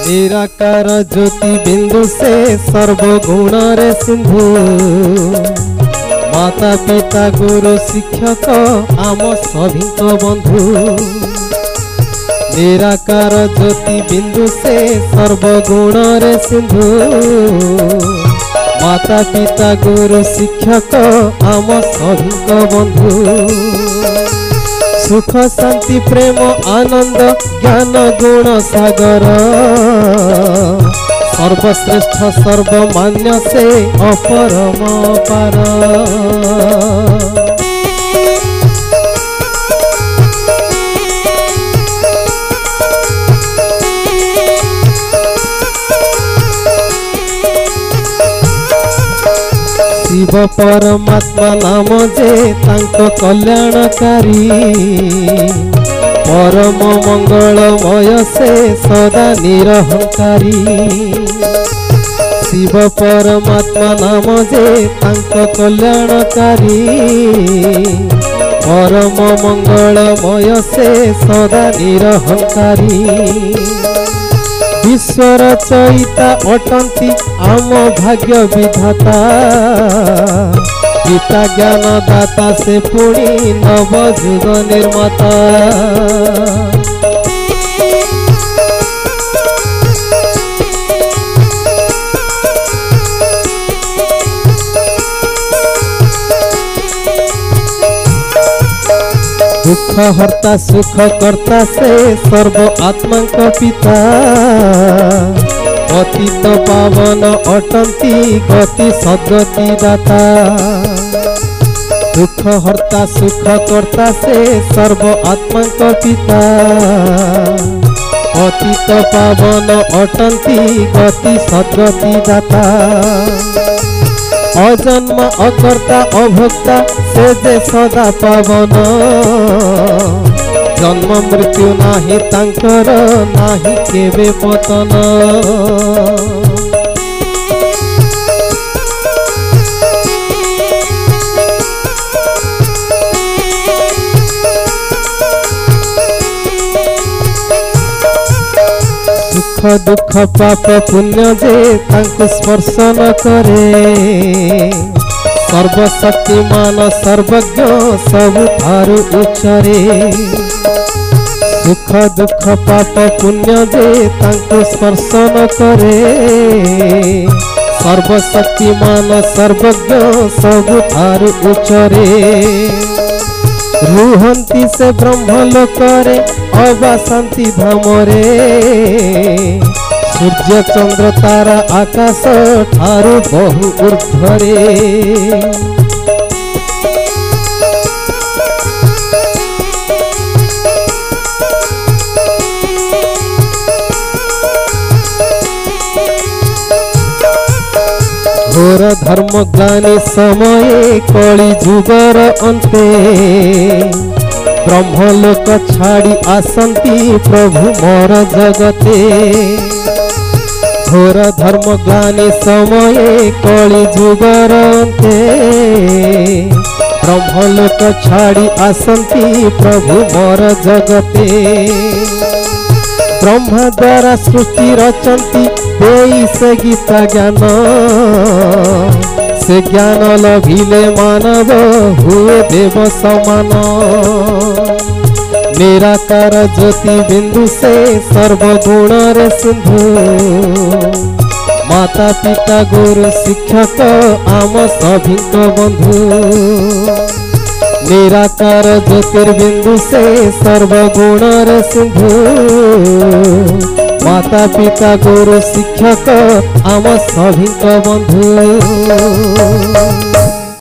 निराकार ज्योति बिंदु से सर्वगुण रे सिंधु माता पिता गुरु शिक्षक आम सभी बंधु। निराकार ज्योति बिंदु से सर्वगुण रे सिंधु माता पिता गुरु शिक्षक आम सभी बंधु। सुख शांति प्रेम आनंद ज्ञान गुण सागर सर्वश्रेष्ठ सर्वमान्य से अपरम पार। शिव परमात्मा नाम जे तांको कल्याणकारी परम मंगलमय से सदा निरहंकारी। शिव परमात्मा नाम जे तांको कल्याणकारी परम मंगलमय से सदा निरहंकारी। ईश्वर चैता अटंती आम भाग्य विधाता गीता ज्ञान दाता से पुणी नव जुग निर्माता। दुख हर्ता सुख कर्ता से सर्व आत्मा का पिता अतीत पावन अटंती गति सद्गति दाता। दुख हर्ता सुख कर्ता से सर्व आत्मा का पिता अतीत पावन अटंती गति सद्गति दाता। अजन्म अकर्ता अभोक्ता से जे सदा पावन जन्म मृत्यु नाही तांकर नाही केबे पतन। सुख दुख पाप पुण्य जे तांको स्पर्श न करे सर्वशक्तिमान सर्वज्ञ सबु थारु उच्चरे। सुख दुख पाप पुण्य जे तांको स्पर्श न करे सर्वशक्तिमान सर्वज्ञ सबु थारु उच्चरे। रुहंती से ब्रह्म लोकरे अबा शांति धामरे सूर्य चंद्र तारा आकाश ठारू बहु ऊर्ध्वरे। घोर धर्म ज्ञानी समय कली जुगर अंते ब्रह्मलोक छाड़ी आसंती प्रभु मोर जगते। घोर धर्म ज्ञानी समय कली जुगर अंते ब्रह्मलोक छाड़ी आसंती प्रभु मोर जगते। ब्रह्मा द्वारा सृष्टि रचंती देई से गीता ज्ञान से ज्ञान लभिले मानव हुए देव समान। निराकार ज्योति बिंदु से सर्वगुण रे सिंधु माता पिता गुरु शिक्षक आम सभी बंधु। निराकार ज्योतिर्बिंदु से सर्वगुण रे सिंधु माता पिता गुरु शिक्षक आम सभी बंधु।